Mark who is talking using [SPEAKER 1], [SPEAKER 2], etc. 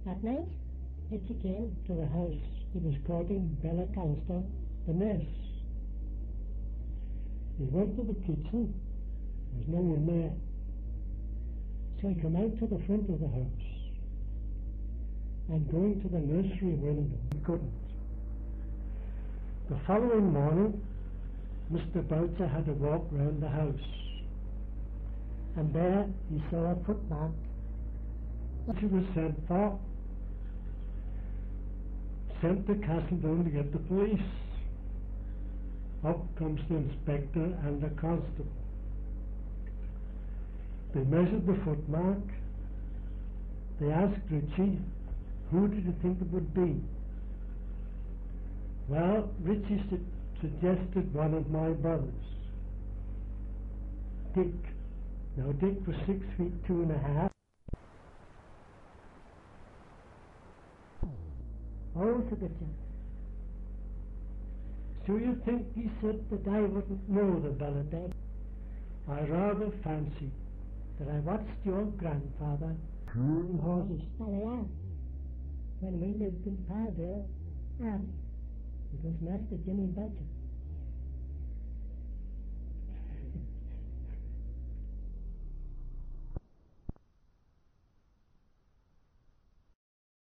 [SPEAKER 1] At night, Richie came to the house. He was courting Bella Callister, the nurse. He went to the kitchen. There was no one there. So he came out to the front of the house and going to the nursery window. He couldn't. The following morning, Mr. Boucher had to walk round the house, and there he saw a footmark. She was sent for, sent to Castledown to get the police. Up comes the inspector and the constable. They measured the footmark. They asked Richie, who did you think it would be? Well, Richie suggested one of my brothers, Dick. Now, Dick was 6 feet 2.5. Oh, said the judge. So you think, he said, that I wouldn't know the Bella dead? I rather fancy that I watched your grandfather shoeing horses. Well, I am. When we lived in Parville, it was Master Jimmy Boucher.